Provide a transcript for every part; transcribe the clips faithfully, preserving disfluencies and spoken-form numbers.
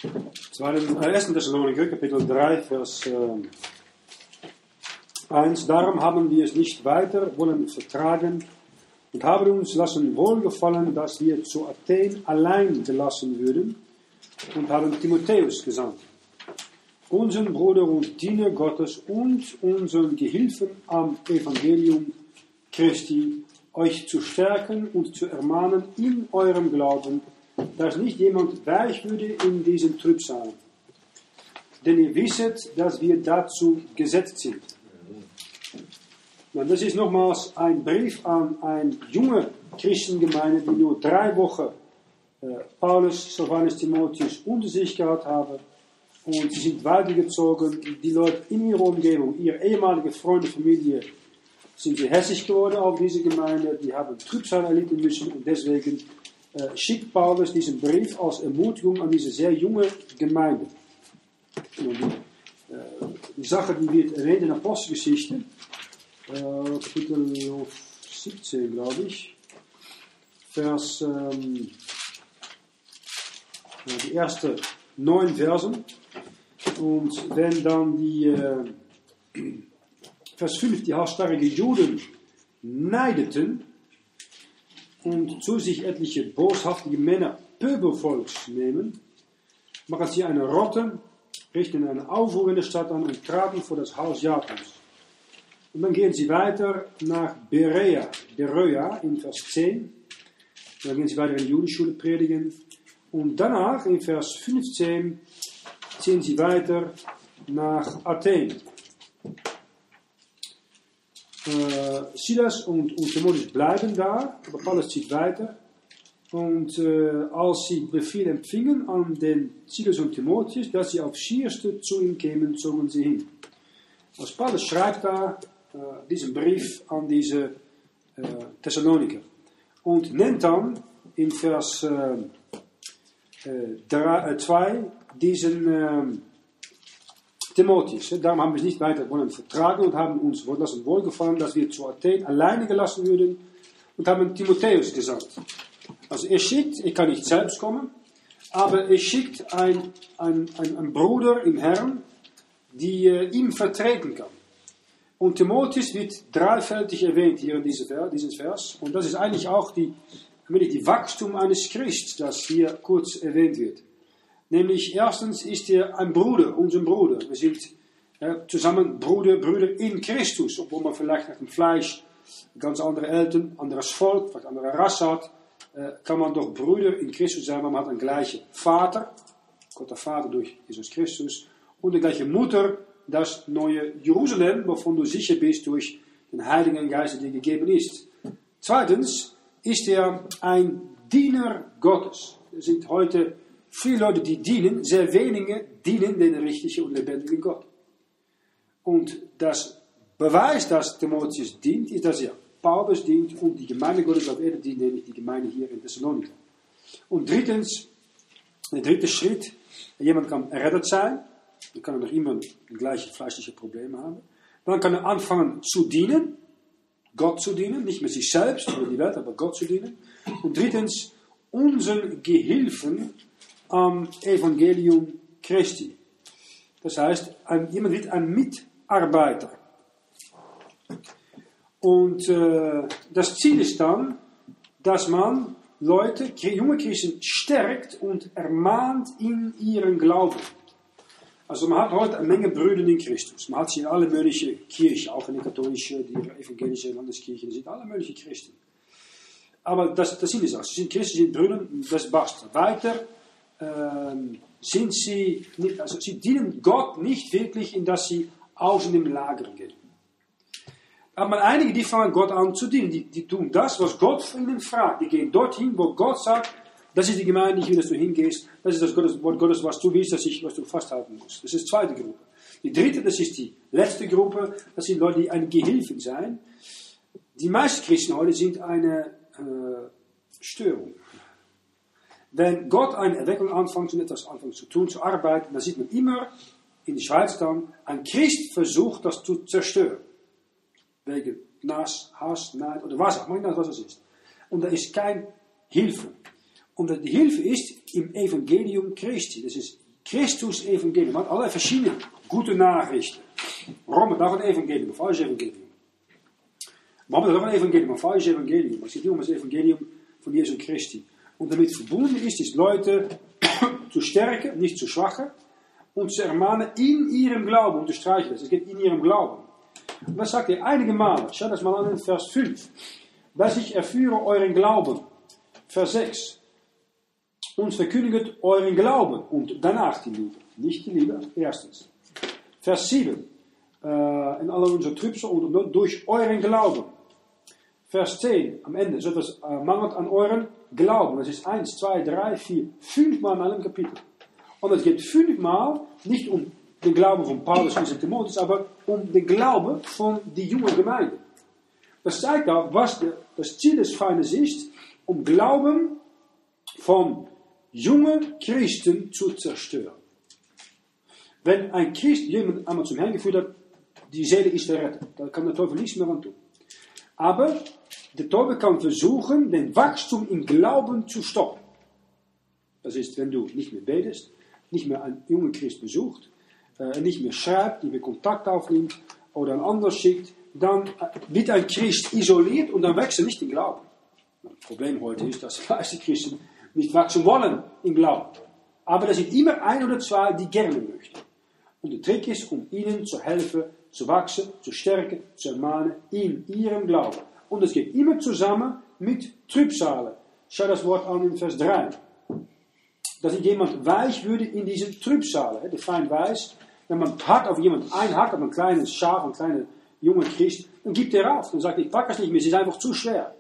ersten Thessaloniker, Kapitel drei, Vers äh, eins. Darum haben wir es nicht weiter wollen vertragen und haben uns lassen wohlgefallen, dass wir zu Athen allein gelassen würden und haben Timotheus gesandt, unseren Bruder und Diener Gottes und unseren Gehilfen am Evangelium Christi, euch zu stärken und zu ermahnen in eurem Glauben, dass nicht jemand weich würde in diesen Trübsalen. Denn ihr wisset, dass wir dazu gesetzt sind. Na, das ist nochmals ein Brief an eine junge Christengemeinde, die nur drei Wochen äh, Paulus, Silvanus, Timotheus unter sich gehabt haben. Und sie sind weitergezogen. Die Leute in ihrer Umgebung, ihre ehemalige Freunde, Familie, sind sie hässlich geworden auf diese Gemeinde. Die haben Trübsal erlitten müssen. Und deswegen äh, schickt Paulus diesen Brief als Ermutigung an diese sehr junge Gemeinde. Und die, äh, die Sache, die wird erwähnt in der Apostelgeschichte, äh, Kapitel siebzehn, glaube ich, Vers, ähm, die ersten neun Versen. Und wenn dann die, äh, Vers fünf, die halsstarrigen Juden neideten und zu sich etliche boshaftige Männer Pöbelvolks nehmen, machen sie eine Rotte, richten eine Aufruhr in der Stadt an und traten vor das Haus Japans. Und dann gehen sie weiter nach Berea, Berea in Vers zehn. Dann gehen sie weiter in die Judenschule predigen. Und danach in Vers fünfzehn ziehen sie weiter nach Athen. Äh, Silas und, und Timotheus bleiben da, aber Paulus zieht weiter. Und äh, als sie Befehl empfingen an den Silas und Timotheus, dass sie auf Schierste zu ihm kämen, zogen sie hin. Also Paulus schreibt da äh, diesen Brief an diese äh, Thessaloniker und nennt dann in Vers zwei äh, diesen äh, Timotheus. Darum haben wir es nicht weiter wollen vertragen und haben uns lassen wohlgefallen, dass wir zu Athen alleine gelassen würden und haben Timotheus gesandt. Also er schickt, er kann nicht selbst kommen, aber er schickt einen ein, ein Bruder im Herrn, die äh, ihm vertreten kann. Und Timotheus wird dreifältig erwähnt hier in diesem Vers, dieses Vers. Und das ist eigentlich auch die, die Wachstum eines Christs, das hier kurz erwähnt wird. Nämlich erstens ist er ein Bruder, unser Bruder. Wir sind äh, zusammen Bruder, Brüder in Christus, obwohl man vielleicht nach dem Fleisch ganz andere Eltern, anderes Volk, vielleicht andere Rasse hat, äh, kann man doch Brüder in Christus sein, man hat einen gleichen Vater, Gott der Vater durch Jesus Christus, und die gleiche Mutter, das neue Jerusalem, wovon du sicher bist durch den Heiligen Geist, der dir gegeben ist. Zweitens ist er ein Diener Gottes. Es sind heute viele Leute, die dienen, sehr wenige dienen den richtigen und lebendigen Gott. Und das Beweis, dass Timotheus dient, ist, dass er Paulus dient und die Gemeinde Gottes auf Erde dient, nämlich die Gemeinde hier in Thessalonika. Und drittens, der dritte Schritt, jemand kann errettet sein, dann kann er noch immer die gleichen fleischlichen Probleme haben. Dann kann er anfangen zu dienen, Gott zu dienen, nicht mehr sich selbst oder die Welt, aber Gott zu dienen. Und drittens, unseren Gehilfen am Evangelium Christi. Das heißt, ein, jemand wird ein Mitarbeiter. Und äh, das Ziel ist dann, dass man Leute, junge Christen, stärkt und ermahnt in ihren Glauben. Also man hat heute eine Menge Brüder in Christus. Man hat sie in alle möglichen Kirchen, auch in der katholischen, die evangelische Landeskirche, da sind alle möglichen Christen. Aber das, das sind die Sachen. Sie sind Christen, sie sind Brüder, das basta. Weiter ähm, sind sie, nicht, also sie dienen Gott nicht wirklich, in dass sie außen im Lager gehen. Aber einige, die fangen Gott an zu dienen, die, die tun das, was Gott von ihnen fragt. Die gehen dorthin, wo Gott sagt, das ist die Gemeinde, ich will, dass du hingehst. Das ist das Wort Gottes, was du willst, dass ich, was du festhalten musst. Das ist die zweite Gruppe. Die dritte, das ist die letzte Gruppe. Das sind Leute, die eine Gehilfen sein. Die meisten Christen heute sind eine äh, Störung. Wenn Gott eine Erweckung anfängt und etwas anfängt zu tun, zu arbeiten, dann sieht man immer in der Schweiz dann, ein Christ versucht, das zu zerstören. Wegen Nass, Hass, Neid oder was auch immer, was es ist. Und da ist kein Hilfe. Und die Hilfe ist im Evangelium Christi. Das ist Christus-Evangelium. Man hat allerlei verschiedene gute Nachrichten. Rom hat auch ein Evangelium, ein falsches Evangelium. Man hat auch ein Evangelium, ein falsches Evangelium. Es geht nur um das Evangelium von Jesu Christi. Und damit verbunden ist, ist Leute zu stärken, nicht zu schwachen, und zu ermahnen in ihrem Glauben. Unterstreiche das, es geht in ihrem Glauben. Und das sagt er einige Male. Schau das mal an in Vers fünf. Dass ich erführe euren Glauben. Vers sechs. Und verkündigt euren Glauben. Und danach die Liebe. Nicht die Liebe, erstens. Vers sieben. Äh, in alle unsere Trübsal und durch euren Glauben. Vers zehn. Am Ende. So etwas äh, mangelt an euren Glauben. Das ist eins, zwei, drei, vier. Fünfmal in einem Kapitel. Und es geht fünfmal nicht um den Glauben von Paulus und Timotheus, aber um den Glauben von der jungen Gemeinde. Das zeigt auch, was de, das Ziel des Feindes ist, um Glauben von jungen Christen zu zerstören. Wenn ein Christ jemand einmal zum Herrn geführt hat, die Seele ist errettet. Da kann der Teufel nichts mehr an tun. Aber der Teufel kann versuchen, den Wachstum im Glauben zu stoppen. Das ist, wenn du nicht mehr betest, nicht mehr einen jungen Christ besucht, äh, nicht mehr schreibt, nicht mehr Kontakt aufnimmt oder ein anderes schickt, dann wird ein Christ isoliert und dann wächst er nicht im Glauben. Das Problem heute ist, dass die meisten Christen nicht wachsen wollen im Glauben. Aber da sind immer ein oder zwei, die gerne möchten. Und der Trick ist, um ihnen zu helfen, zu wachsen, zu stärken, zu ermahnen in ihrem Glauben. Und das geht immer zusammen mit Trübsalen. Schau das Wort an in Vers drei. Dass jemand weich würde in diesen Trübsalen. Der Feind weiß, wenn man hart auf jemanden einhackt, auf ein kleines Schaf, ein kleiner junger Christ, dann gibt er auf. Dann sagt er, ich packe es nicht mehr, es ist einfach zu schwer.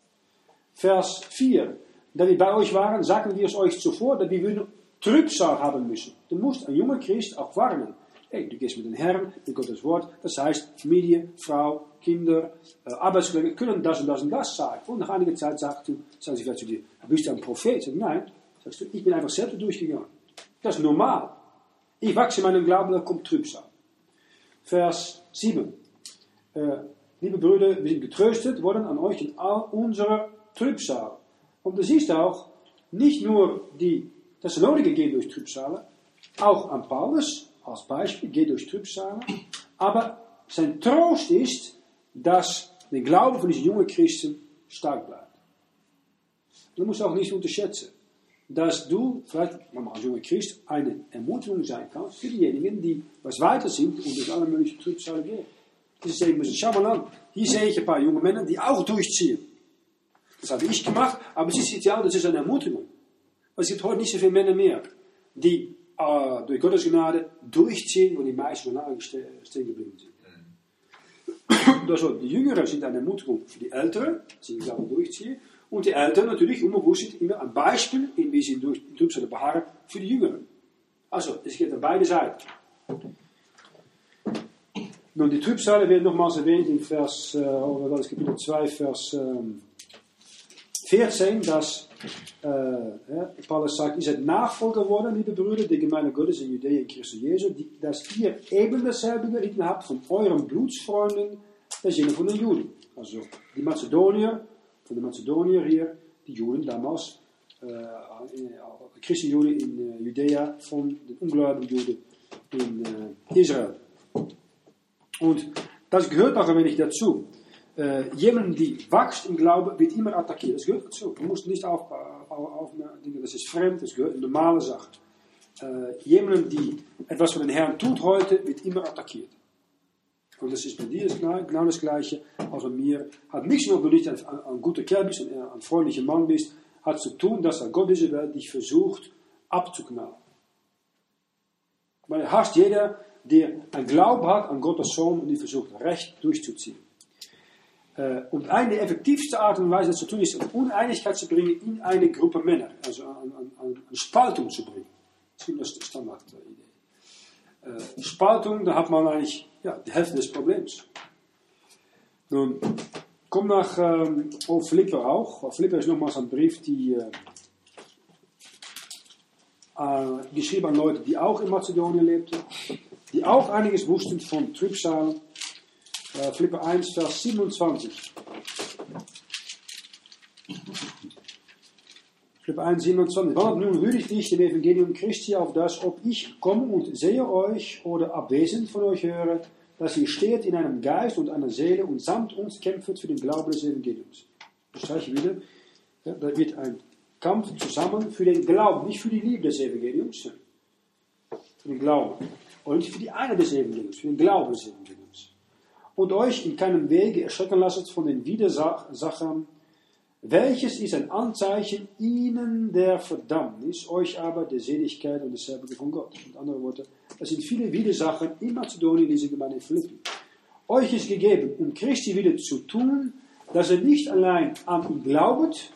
Vers vier. Da wir bei euch waren, sagten wir es euch zuvor, dass wir würden Trübsal haben müssen. Du musst ein junger Christ auch warnen. Hey, du gehst mit den Herren, mit Gottes Wort, das heißt, Familie, Frau, Kinder, äh, Arbeitskollegen können das und das und das sagen. Und nach einiger Zeit sagst du, sagen sie vielleicht zu dir, bist du ein Prophet? Sag, nein, sagst du, ich bin einfach selbst durchgegangen. Das ist normal. Ich wachse in meinem Glauben, dann kommt Trübsal. Vers sieben. Äh, liebe Brüder, wir sind getröstet worden an euch in all unserer Trübsal. Und du siehst auch, nicht nur die Thessaloniker gehen durch Trübsale, auch an Paulus als Beispiel geht durch Trübsale, aber sein Trost ist, dass der Glaube von diesen jungen Christen stark bleibt. Du musst auch nicht unterschätzen, dass du vielleicht als junger Christ eine Ermutigung sein kannst für diejenigen, die was weiter sind und durch alle möglichen Trübsale gehen. Die sagen müssen, schau mal an, hier sehe ich ein paar junge Männer, die auch durchziehen. Das habe ich gemacht, aber es ist ja, das ist eine Ermutigung. Es gibt heute nicht so viele Männer mehr, die äh, durch Gottes Gnade durchziehen, wo die meisten lange stehen geblieben sind. Also, die Jüngeren sind eine Ermutigung für die Älteren, die sie glauben durchziehen, und die Älteren natürlich unbewusst sind immer ein Beispiel, in wie sie durch die Trübsale beharren, für die Jüngeren. Also, es geht an beide Seiten. Nun, die Trübsale werden nochmals erwähnt in Vers, äh, oder das ist Kapitel zwei, Vers ähm, vierzehn, dass äh, ja, Paulus sagt, ihr seid Nachfolger geworden, liebe Brüder, der Gemeinde Gottes in Judäa in Christus Jesu, die, dass ihr eben dasselbe gelitten habt von euren Blutsfreunden, der Sinne von den Juden. Also die Mazedonier, von den Mazedonier hier, die Juden damals, äh, Christenjuden in äh, Judäa, von den ungläubigen Juden in äh, Israel. Und das gehört auch ein wenig dazu. Äh, jemand, die wächst im Glauben, wird immer attackiert. Das gehört dazu. Du musst nicht auf, auf, auf denken, das ist fremd, das gehört eine normale Sache. Äh, jemand, die etwas von den Herrn tut heute, wird immer attackiert. Und das ist bei dir genau das Gleiche, als bei mir. Hat nichts nur, wenn du nicht ein, ein, ein guter Kerl bist, ein, ein freundlicher Mann bist, hat zu tun, dass Gott diese Welt dich versucht abzuknallen. Weil er hasst jeder, der einen Glauben hat an Gottes Sohn und die versucht, recht durchzuziehen. Und eine der effektivsten Art und Weise, das zu tun ist, Uneinigkeit zu bringen in eine Gruppe Männer. Also eine Spaltung zu bringen. Das ist die Standardidee. Äh, Spaltung, da hat man eigentlich ja, die Hälfte des Problems. Nun, komm nach ähm, oh, Philipper auch. Philipper ist nochmals ein Brief, die äh, äh, geschrieben an Leute, die auch in Mazedonien lebten, die auch einiges wussten von Trübsalen. Äh, Philipper eins, Vers siebenundzwanzig. Philipper eins siebenundzwanzig. Wann nun rühre ich dich dem Evangelium Christi auf das, ob ich komme und sehe euch oder abwesend von euch höre, dass ihr steht in einem Geist und einer Seele und samt uns kämpft für den Glauben des Evangeliums. Ich streiche wieder, ja, da wird ein Kampf zusammen für den Glauben, nicht für die Liebe des Evangeliums, für den Glauben. Und nicht für die Einheit des Evangeliums, für den Glauben des Evangeliums. Und euch in keinem Wege erschrecken lasst von den Widersachern, welches ist ein Anzeichen ihnen der Verdammnis, euch aber der Seligkeit und des Seligen von Gott. Mit anderen Worten, es sind viele Widersacher in Mazedonien, diese Gemeinde in Philippi. Euch ist gegeben, um Christi wieder zu tun, dass er nicht allein an ihn glaubet,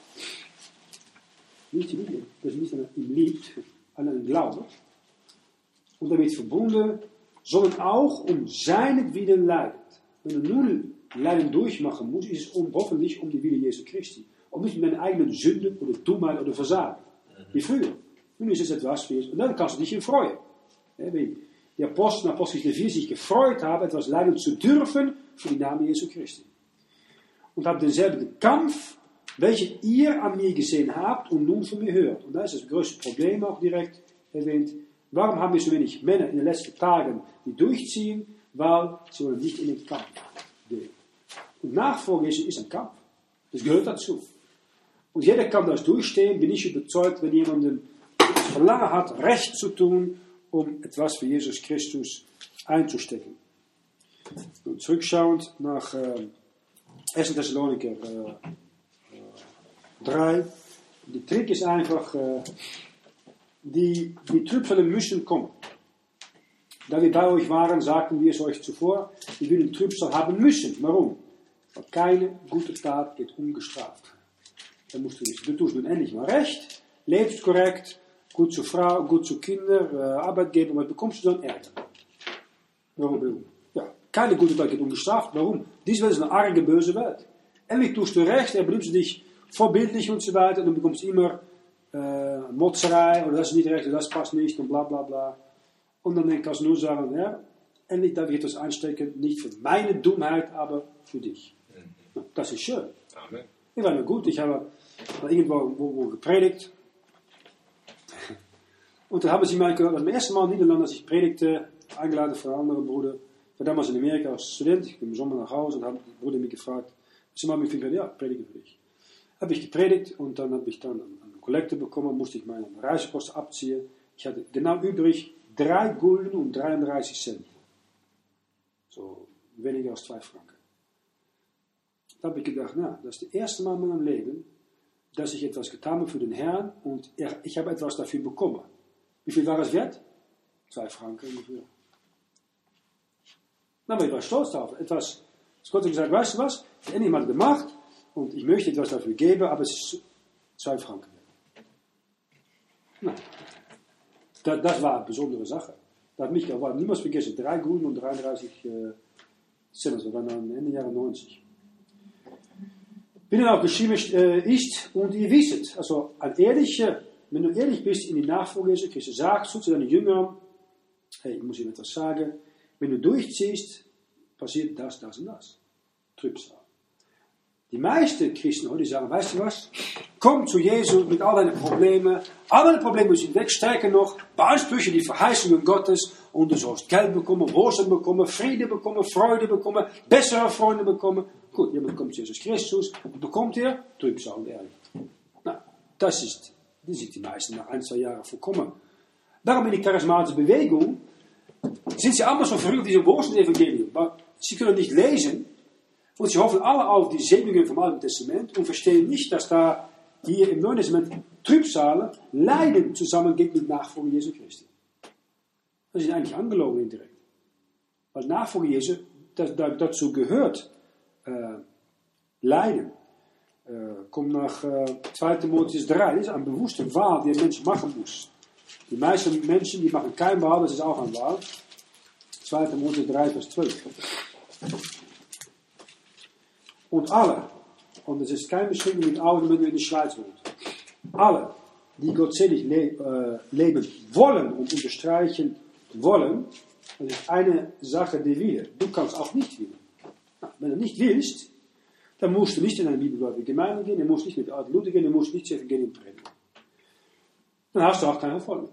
nicht, dass er nicht an ihn liebt, an ihn glaubet, und damit verbunden, sondern auch um seinetwillen leidet. Wenn er nun Leiden durchmachen muss, ist es um, hoffentlich um die Wille Jesu Christi. Und nicht mit deinen eigenen Sünden oder Dummheit oder Versagen. Wie früher. Nun ist es etwas für und dann kannst du dich freuen. Ja, wie die Apostel in Apostel vier sich gefreut haben, etwas leiden zu dürfen für die Namen Jesu Christi. Und haben denselben Kampf, welchen ihr an mir gesehen habt und nun von mir hört. Und da ist das größte Problem auch direkt erwähnt. Warum haben wir so wenig Männer in den letzten Tagen, die durchziehen? Weil sie wollen nicht in den Kampf gehen. Und Nachfolge ist ein Kampf. Das gehört dazu. Und jeder kann das durchstehen, bin ich überzeugt, wenn jemand das Verlangen hat, Recht zu tun, um etwas für Jesus Christus einzustecken. Und zurückschauend nach äh, ersten Thessaloniker äh, äh, drei. Die Trick ist einfach, äh, die, die Trübsale müssen kommen. Da wir bei euch waren, sagten wir es euch zuvor, wir würden Trübsal haben müssen. Warum? Weil keine gute Tat geht ungestraft. Da musst du nicht. Du tust nun endlich mal recht, lebst korrekt, gut zu Frau, gut zu Kinder, äh, Arbeitgeber, was bekommst du dann Ärger? Warum? Ja, keine gute Tat geht ungestraft. Warum? Diese Welt ist eine arge, böse Welt. Endlich tust du recht, er benutzt dich vorbildlich und so weiter, und dann bekommst du immer äh, Motzerei, oder das ist nicht recht, oder das passt nicht, und bla bla bla. Und dann kannst du nur sagen, ja, endlich darf ich etwas einstecken, nicht für meine Dummheit, aber für dich. Mhm. Das ist schön. Amen. Ich war mir gut, ich habe irgendwo wo, wo gepredigt. Und dann haben sie mir gehört, das erste Mal in Niederland, als ich predigte, eingeladen für einen anderen Bruder. Ich war damals in Amerika als Student, ich bin im Sommer nach Hause und habe der Bruder mich gefragt, sie haben mich gefragt, ja, predige für dich. Habe ich gepredigt und dann habe ich dann eine Kollekte bekommen, musste ich meine Reisekosten abziehen. Ich hatte genau übrig drei Gulden und dreiunddreißig Cent. So weniger als zwei Franken. Da habe ich gedacht, na, das ist das erste Mal in meinem Leben, dass ich etwas getan habe für den Herrn und ich habe etwas dafür bekommen. Wie viel war es wert? Zwei Franken ungefähr. Na, aber ich war stolz darauf. Etwas, das Gott hat gesagt, weißt du was? Ich habe endlich mal gemacht und ich möchte etwas dafür geben, aber es ist zwei Franken wert. Na, das, das war eine besondere Sache. Das hat mich aber niemals vergessen. Drei Gulden und dreiunddreißig äh, Cent, das war dann Ende Jahre neunzig. Wie dann auch geschrieben äh, ist, und ihr wisst, also ein ehrlicher, wenn du ehrlich bist in die Nachfolge Jesu Christus, sagst du zu deinen Jüngern, hey, ich muss ihnen etwas sagen, wenn du durchziehst, passiert das, das und das. Trübsal. Die meisten Christen heute sagen, weißt du was, komm zu Jesus mit all deinen Problemen, all deine Probleme müssen weg, stärker noch, beanspruche die Verheißungen Gottes und du sollst Geld bekommen, Wohlstand bekommen, Friede bekommen, Freude bekommen, bessere Freunde bekommen. Gut, jemand kommt zu Jesus Christus und bekommt er Trübsal und Ärger. Na, das ist, die sind die meisten nach ein, zwei Jahren vorkommen. Darum in die charismatische Bewegung sind sie allemaal so verrückt auf diesem Wohlstand-Evangelium. Aber sie können nicht lesen und sie hoffen alle auf die Segnungen vom Alten Testament und verstehen nicht, dass da hier im Neuen Testament Trübsale, Leiden zusammengeht mit Nachfolge Jesu Christi. Das ist eigentlich angelogen indirekt. Weil Nachfolge Jesu, das, das, dazu gehört äh, Leiden. Äh, kommt nach äh, zwei Timotheus drei, das ist eine bewusste Wahl, die ein Mensch machen muss. Die meisten Menschen, die machen keine Wahl, das ist auch eine Wahl. zwei Timotheus drei, Vers zwölf. Und alle, und es ist keine Beschränkung mit Augen, wenn du in der Schweiz wohnst, alle, die gottselig le äh, leben wollen und unterstreichen wollen, das ist eine Sache, die wir. Du kannst auch nicht willen. Na, wenn du nicht willst, dann musst du nicht in eine bibelgläubige Gemeinde gehen, du musst nicht mit Art Luther gehen, du musst nicht zu Evangelium predigen. dann hast du auch keinen Erfolg.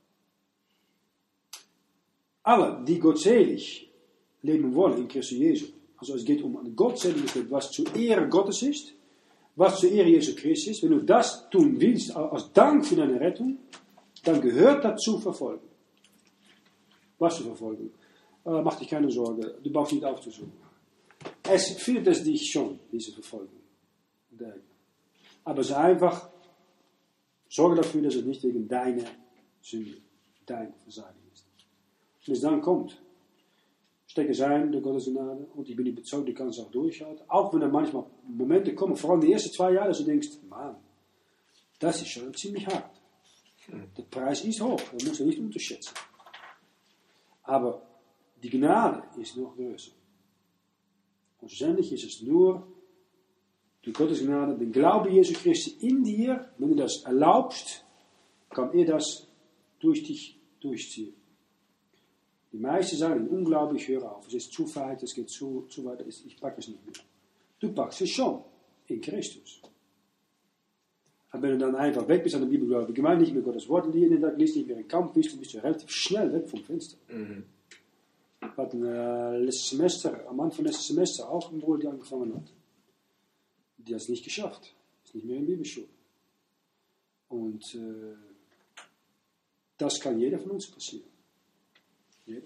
Alle, die gottselig leben wollen in Christus Jesu, also es geht um eine Gottseligkeit, was zur Ehre Gottes ist, was zur Ehre Jesu Christi ist, wenn du das tun willst, als Dank für deine Rettung, dann gehört dazu Verfolgung. Was für Verfolgung? Äh, mach dich keine Sorge, du brauchst nicht aufzusuchen. Es findet es dich schon, diese Verfolgung. Aber sei einfach, sorge dafür, dass es nicht wegen deiner Sünde, dein Versagen ist. Wenn es dann kommt, stecke sein durch Gottes Gnade und ich bin überzeugt, du kannst auch durchhalten. Auch wenn da manchmal Momente kommen, vor allem die ersten zwei Jahre, dass du denkst, Mann, das ist schon ziemlich hart. Der Preis ist hoch, das muss man nicht unterschätzen. Aber die Gnade ist noch größer. Und schlussendlich ist es nur durch Gottes Gnade, den Glaube Jesu Christi in dir, wenn du das erlaubst, kann er das durch dich durchziehen. Die meisten sagen, unglaublich, höre auf, es ist zu weit, es geht zu, zu weit, ich packe es nicht mehr. Du packst es schon, in Christus. Aber wenn du dann einfach weg bist an der Bibelgläubige Gemeinde, nicht mehr Gottes Wort liest, liest nicht mehr in Kampf bist, dann bist du relativ schnell weg vom Fenster. Mhm. Wir hatten äh, letztes Semester, am Anfang letztes Semester, auch ein Bruder, die angefangen hat. Die hat es nicht geschafft. Ist nicht mehr in Bibelschule. Und äh, das kann jeder von uns passieren. Jeder.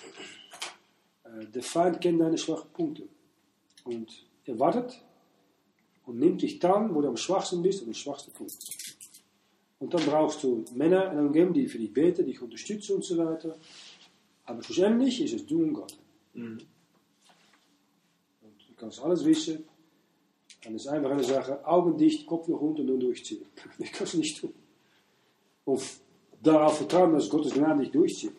Äh, der Feind kennt deine schwachen Punkte. Und er wartet und nimmt dich dann, wo du am schwachsten bist, an den schwachsten Punkt. Und dann brauchst du Männer in der Umgebung, die für dich beten, dich unterstützen und so weiter. Aber schlussendlich ist es du und Gott. Mhm. Und du kannst alles wissen. Dann ist einfach eine Sache, Augen dicht, Kopf nach unten und dann durchziehen. Das kannst du nicht tun. Und darauf vertrauen, dass Gottes Gnade nicht durchzieht.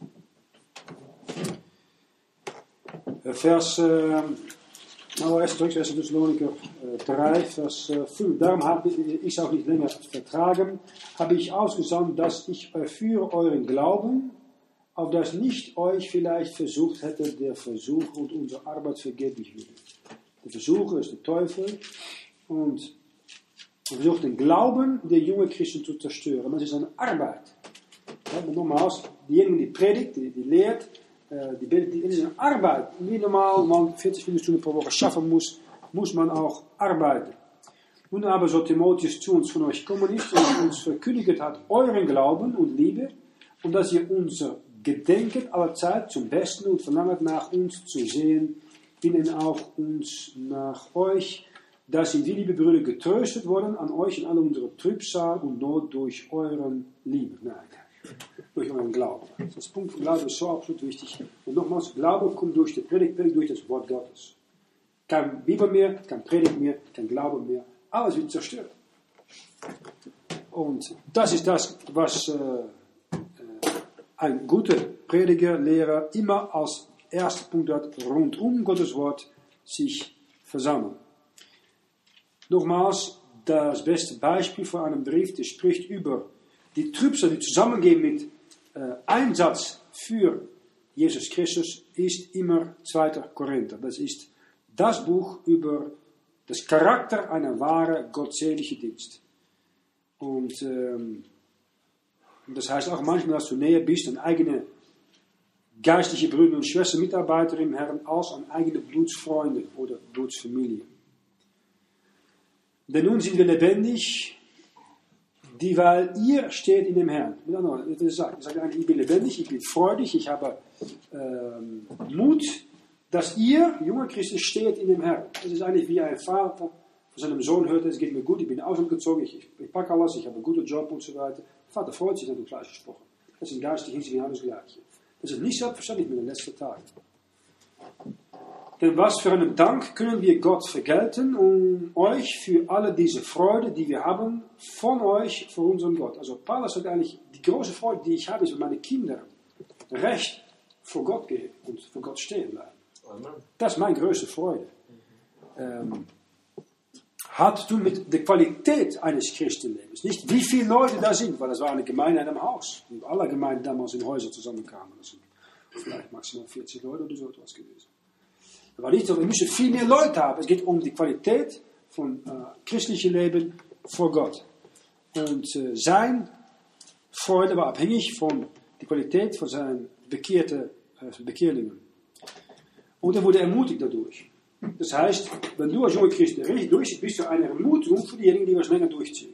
Vers, äh, nou erst zurück, erst Thessaloniker drei, Vers fünf. Darum habe ich es auch nicht länger vertragen, habe ich ausgesandt, dass ich für euren Glauben, auf das nicht euch vielleicht versucht hätte, der Versuch und unsere Arbeit vergeblich würde. Der Versucher ist der Teufel und er versucht den Glauben der jungen Christen zu zerstören. Das ist eine Arbeit. Ja, nochmals, diejenigen die predigt, die, die lehrt, äh, die bildet, die, das ist eine Arbeit. Wie normal man vierzig Stunden pro Woche schaffen muss, muss man auch arbeiten. Nun aber so Timotheus zu uns von euch kommen ist und uns verkündigt hat, euren Glauben und Liebe, und dass ihr unser Gedenket aller Zeit zum Besten und verlangt nach uns zu sehen, binnen auch uns nach euch, dass sind wir, liebe Brüder, getröstet worden an euch in all unsere Trübsal und Not durch euren Liebe. Nein, durch euren Glauben. Das Punkt von Glaube ist so absolut wichtig. Und nochmals, Glaube kommt durch die Predigt, Predigt durch das Wort Gottes. Kein Bibel mehr, kein Predigt mehr, kein Glaube mehr. Alles wird zerstört. Und das ist das, was äh, ein guter Prediger, Lehrer immer als erster Punkt hat, rund um Gottes Wort sich versammeln. Nochmals, das beste Beispiel für einen Brief, der spricht über die Trübsal, die zusammengehen mit äh, Einsatz für Jesus Christus, ist immer zweiter Korinther. Das ist das Buch über das Charakter einer wahren gottselige Dienst. Und ähm, das heißt auch manchmal, dass du näher bist an eigene geistliche Brüder und Schwestern, Mitarbeiter im Herrn, als an eigene Blutsfreunde oder Blutsfamilie. Denn nun sind wir lebendig, die, weil ihr steht in dem Herrn. Ich sage eigentlich, ich bin lebendig, ich bin freudig, ich habe ähm, Mut, dass ihr, junger Christen, steht in dem Herrn. Das ist eigentlich wie ein Vater von seinem Sohn hört, es geht mir gut, ich bin ausgezogen, ich, ich, ich packe alles, ich habe einen guten Job und so weiter. Der Vater freut sich, hat er gleich gesprochen. Das ist in geistlich Hinsicht genau das Gleiche. Das ist nicht selbstverständlich mit den letzten Tagen. Denn was für einen Dank können wir Gott vergelten, um euch für alle diese Freude, die wir haben, von euch, für unseren Gott. Also Paulus sagt eigentlich, die große Freude, die ich habe, ist, wenn meine Kinder recht vor Gott gehen und vor Gott stehen bleiben. Amen. Das ist meine größte Freude. Ähm, hat zu tun mit der Qualität eines Christenlebens. Nicht wie viele Leute da sind, weil das war eine Gemeinde in einem Haus. Und alle Gemeinden damals in Häusern zusammenkamen. Das sind vielleicht maximal vierzig Leute oder so etwas gewesen. Es war nicht so, wir müssen viel mehr Leute haben. Es geht um die Qualität von äh, christlichem Leben vor Gott. Und äh, sein Freude war abhängig von der Qualität von seinen bekehrten äh, Bekehrlingen. Und er wurde ermutigt dadurch. Das heißt, wenn du als junge Christen richtig durchziehst, bist du eine Ermutigung für diejenigen, die was länger durchziehen.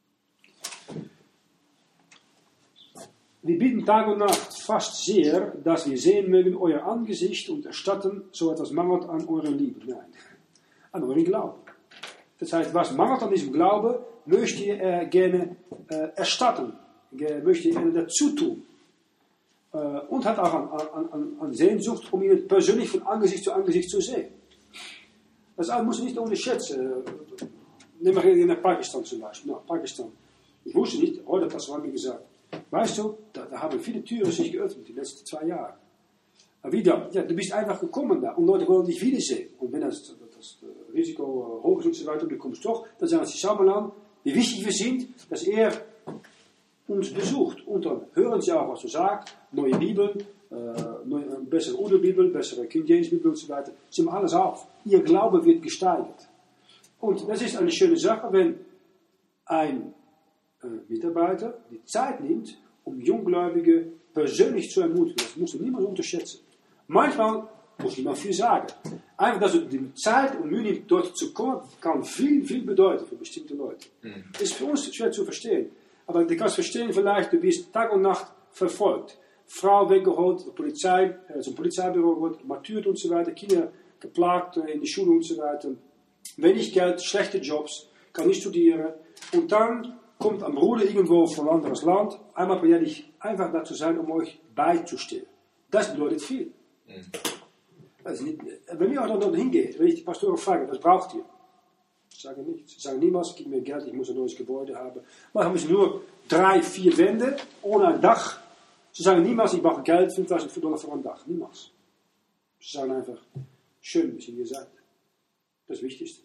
Wir bitten Tag und Nacht fast sehr, dass wir sehen mögen euer Angesicht und erstatten, so etwas mangelt an eurer Liebe. Nein, an eurem Glauben. Das heißt, was mangelt an diesem Glaube, möchte ihr äh, gerne äh, erstatten, äh, möchte ihr gerne dazu tun. Äh, und hat auch an, an, an, an Sehnsucht, um ihn persönlich von Angesicht zu Angesicht zu sehen. Das muss ich nicht unterschätzen. Nehmen wir nach Pakistan zum Beispiel. Na, Pakistan. Ich wusste nicht, heute hat das mir gesagt. Weißt du, da, da haben viele Türen sich geöffnet, die letzten zwei Jahre. Aber wieder, ja, du bist einfach gekommen da und Leute wollen dich wiedersehen. Und wenn das, das, das Risiko hoch ist und so weiter, du kommst doch, dann sagen sie, schau mal an, wie wichtig wir sind, dass er uns besucht. Und dann hören sie auch, was du sagst, neue Bibeln, äh, neue, bessere Urdu-Bibel, bessere King James Bibel und so weiter. Sie machen alles auf. Ihr Glaube wird gesteigert. Und das ist eine schöne Sache, wenn ein äh, Mitarbeiter die Zeit nimmt, um Junggläubige persönlich zu ermutigen. Das musst du niemals unterschätzen. Manchmal muss niemand viel sagen. Einfach, dass du die Zeit und Mühe nimmst, dort zu kommen, kann viel, viel bedeuten für bestimmte Leute. Mhm. Das ist für uns schwer zu verstehen. Aber du kannst verstehen vielleicht, du bist Tag und Nacht verfolgt. Frau weggeholt, Polizei, äh, zum Polizeibüro geholt, martyrt und so weiter, Kinder geplagt äh, in die Schule und so weiter. Wenig Geld, schlechte Jobs, kann nicht studieren. Und dann kommt ein Bruder irgendwo von ein anderes Land, einmal per Jahr nicht einfach dazu sein, um euch beizustehen. Das bedeutet viel. Mhm. Also nicht, wenn wir auch noch hingehen, wenn ich die Pastoren frage, was braucht ihr? Sie sagen nichts. Sie sagen niemals, gib mir Geld, ich muss ein neues Gebäude haben. Maar haben sie nur drei, vier Wände, ohne ein Dach. Sie sagen niemals, ich brauche Geld, fünftausend Dollar für ein Dach. Niemals. Sie sagen einfach, schön, dass ihr hier seid. Das ist das Wichtigste.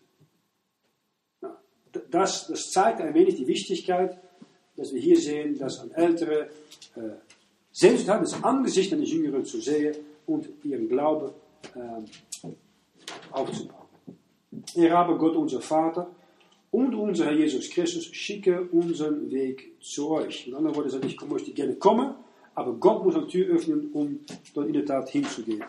Na, das, das zeigt ein wenig die Wichtigkeit, dass wir hier sehen, dass ein Ältere äh, Sehnsucht haben, das Angesicht eines Jüngeren zu sehen und ihren Glauben äh, aufzubauen. Er aber Gott, unser Vater, und unser Herr Jesus Christus schicke unseren Weg zu euch. Mit anderen Worten sagt, ich möchte gerne kommen, aber Gott muss eine Tür öffnen, um dort in der Tat hinzugehen.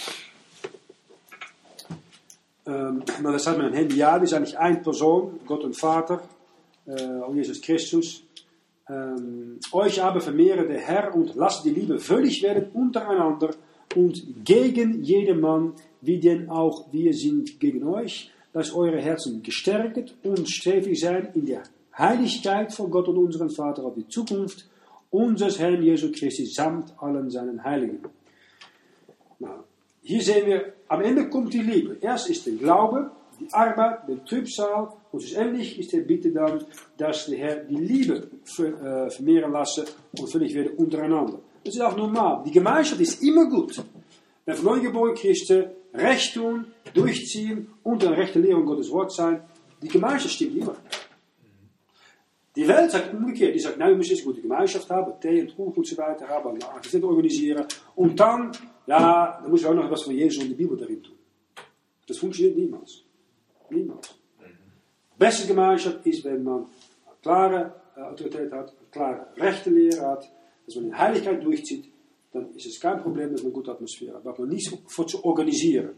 Ähm, maar das hat man ein Handy, ja, das ist eigentlich eine Person, Gott und Vater, äh, und Jesus Christus. Ähm, euch aber vermehre der Herr und lasst die Liebe völlig werden untereinander und gegen jedermann, wie denn auch wir sind gegen euch, dass eure Herzen gestärkt und strebig sein in der Heiligkeit von Gott und unserem Vater auf die Zukunft unseres Herrn Jesu Christi samt allen seinen Heiligen. Nou, hier sehen wir, am Ende kommt die Liebe. Erst ist der Glaube, die Arbeit, der Trübsal und schlussendlich ist der Bitte dann, dass der Herr die Liebe ver, äh, vermehren lasse und völlig werden untereinander. Das ist auch normal. Die Gemeinschaft ist immer gut. Wenn von neugeborenen Christen recht tun, durchziehen und eine rechte Lehre um Gottes Wort sein, die Gemeinschaft stimmt immer. Die Welt sagt umgekehrt, die sagt, nein, wir müssen jetzt eine gute Gemeinschaft haben, Tee und Kuchen und so weiter haben, eine Aktivität organisieren und dann, ja, dann müssen wir auch noch etwas von Jesus und die Bibel darin tun. Das funktioniert niemals. Niemals. Die beste Gemeinschaft ist, wenn man eine klare äh, Autorität hat, eine klare rechte Lehre hat, dass man in Heiligkeit durchzieht, dann ist es kein Problem, dass man eine gute Atmosphäre hat. Aber man nicht für zu organisieren.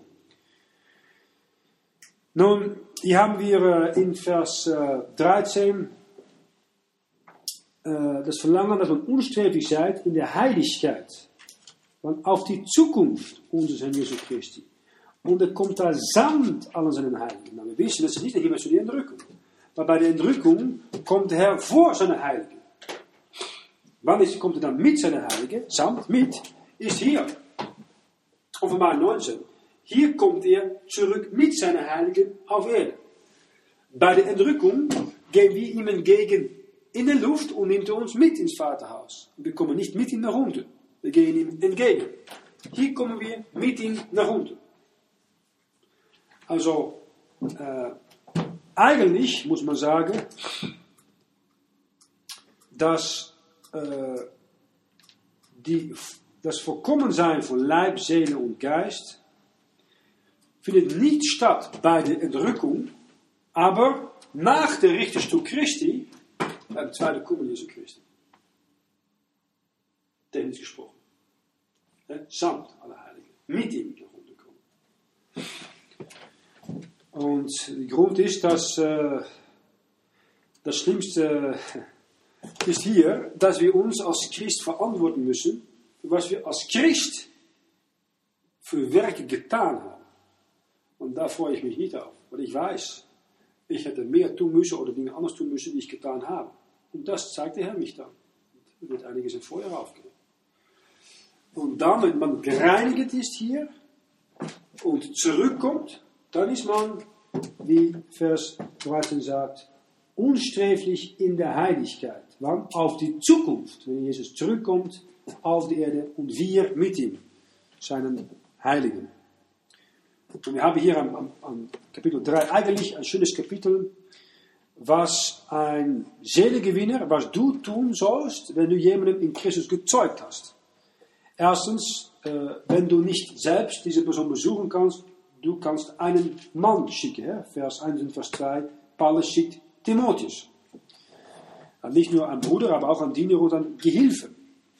Nun, hier haben wir in Vers äh, dreizehn äh, das Verlangen, dass man unsträfig seid in der Heiligkeit. Man auf die Zukunft unseres Herrn Jesu Christi. Und er kommt da samt allen seinen Heiligen. Nou, wir wissen, das ist nicht immer zu die Entrückung. Aber bei der Entrückung kommt der Herr vor seine Heiligen. Wann ist, kommt er dann mit seinen Heiligen? Samt, mit, ist hier. Offenbarung neunzehn. Hier kommt er zurück mit seinen Heiligen auf Erde. Bei der Entrückung gehen wir ihm entgegen in der Luft und nimmt er uns mit ins Vaterhaus. Wir kommen nicht mit ihm nach unten. Wir gehen ihm entgegen. Hier kommen wir mit ihm nach unten. Also, äh, eigentlich muss man sagen, dass äh, die, das Vollkommensein von Leib, Seele und Geist findet nicht statt bei der Entrückung, aber nach der Richterstuhl Christi, beim zweiten Kommen Jesu Christi. technisch gesprochen. Ja, samt alle Heiligen. Mit ihm nach unten kommen. Und der Grund ist, dass äh, das Schlimmste ist hier, dass wir uns als Christ verantworten müssen, für was wir als Christ für Werke getan haben. Und da freue ich mich nicht auf, weil ich weiß, ich hätte mehr tun müssen oder Dinge anders tun müssen, die ich getan habe. Und das zeigt der Herr mich dann. Da wird einiges im Feuer aufgelegt. Und dann, wenn man gereinigt ist hier und zurückkommt, dann ist man, wie Vers dreizehn sagt, unsträflich in der Heiligkeit. Wann? Auf die Zukunft, wenn Jesus zurückkommt auf die Erde und wir mit ihm, seinen Heiligen. Und wir haben hier am, am, am Kapitel drei eigentlich ein schönes Kapitel, was ein Seelengewinner, was du tun sollst, wenn du jemanden in Christus gezeugt hast. Erstens, äh, wenn du nicht selbst diese Person besuchen kannst, du kannst einen Mann schicken. Ja? Vers eins und Vers zwei, Paulus schickt Timotheus. Und nicht nur ein Bruder, aber auch ein Diener und ein Gehilfe.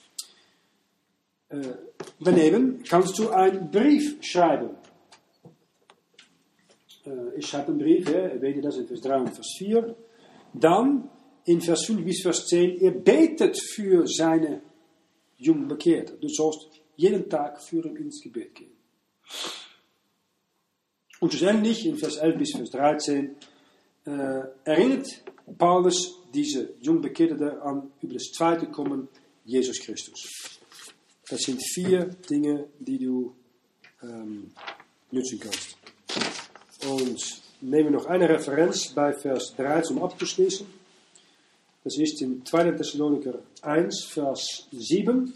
Äh, daneben kannst du einen Brief schreiben. Ich schreibe einen Brief, ja, ihr weet das in Vers drei und Vers vier. Dann in Vers fünf bis Vers zehn, ihr betet für seine jungen Bekehrten. Du sollst jeden Tag für ihn ins Gebet gehen. Und schlussendlich in Vers elf bis Vers dreizehn äh, erinnert Paulus diese jungen Bekehrten daran über das zweite Kommen Jesus Christus. Das sind vier Dinge, die du ähm, nutzen kannst. Und nehmen wir noch eine Referenz bei Vers dreizehn, um abzuschließen. Das ist in zweiter Thessaloniker eins, Vers sieben.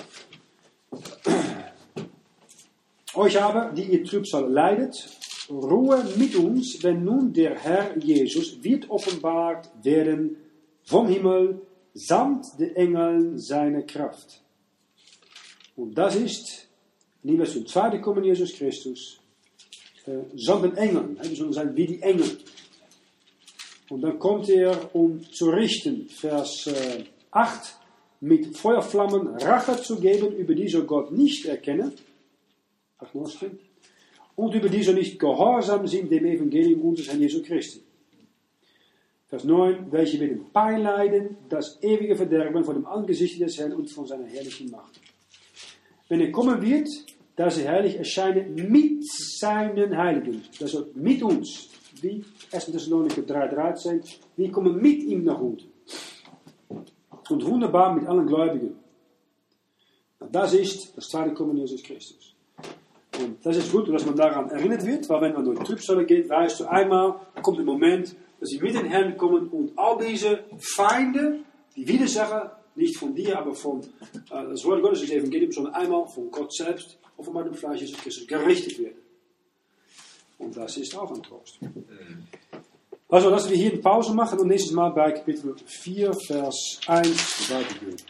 Euch aber, die ihr Trübsal leidet, Ruhe mit uns, wenn nun der Herr Jesus wird offenbart werden vom Himmel samt den Engeln seiner Kraft. Und das ist, nicht zum zweiten Kommen Jesus Christus, Äh, samt den Engeln, die sollen sein wie die Engel. Und dann kommt er, um zu richten, Vers äh, acht, mit Feuerflammen Rache zu geben, über die so Gott nicht erkennen, acht, neun, und über die so nicht gehorsam sind dem Evangelium unseres Herrn Jesu Christi. Vers neun, welche werden Pein leiden, das ewige Verderben vor dem Angesicht des Herrn und von seiner herrlichen Macht. Wenn er kommen wird, dass er herrlich erscheinen mit seinen Heiligen. Das ist mit uns. Wie erster Thessaloniker drei, dreizehn. Wir kommen mit ihm nach unten. Und wunderbar mit allen Gläubigen. Und das ist das zweite Kommen Jesus Christus. Und das ist gut, dass man daran erinnert wird, weil wenn man durch Trübsale geht, weißt du, einmal kommt der Moment, dass sie mit den Herrn kommen und all diese Feinde, die Widersacher, nicht von dir, aber von äh, das Wort Gottes, das Evangelium, sondern einmal von Gott selbst, offenbar dem Fleisch Jesus Christus, gerichtet werden. Und das ist auch ein Trost. Also, lassen wir hier eine Pause machen und nächstes Mal bei Kapitel vier, Vers eins weitergehen.